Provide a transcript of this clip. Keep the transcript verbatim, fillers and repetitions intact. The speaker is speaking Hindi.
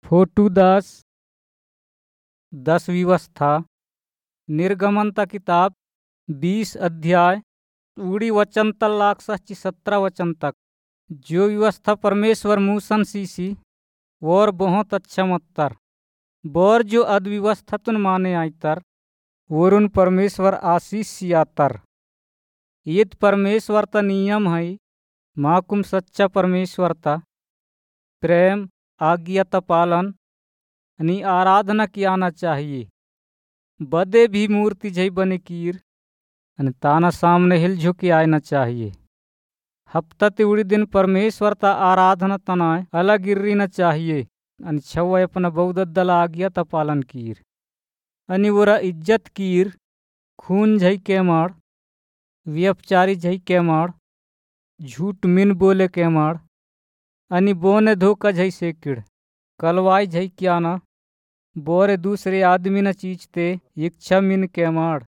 फोटू दस दस व्यवस्था निर्गमनता किताब बीस अध्याय उड़ी वचन तलाक सच्ची सत्रह वचन तक। जो व्यवस्था परमेश्वर मूसन सीसी और बहुत अच्छा मत्तर बोर जो अद व्यवस्था तुन माने आयतर वरुण परमेश्वर आशीष सियातर। यद परमेश्वर ता नियम है माकुम सच्चा परमेश्वर ता प्रेम आज्ञाता पालन आणि आराधना कियाना चाहिए। बदे भी मूर्ति जई बने कीर आणि ताना सामने हिल झुकी आयना चाहिए। हफ्ता ते उड़ी दिन परमेश्वर ता आराधना तनाय अलग गिर्री न चाहिए आणि छवय अपना बौद्ध दला आज्ञाता पालन कीर आणि वरा इज्जत कीर खून झई केमाड़ व्यपचारी झई केमाड़ झूठ मिन बोले केमाड़ अनि बोने धोखा झई सेकिड़ कलवाई झई क्याना बोरे दूसरे आदमी न चीजते इच्छा मिन केमाड़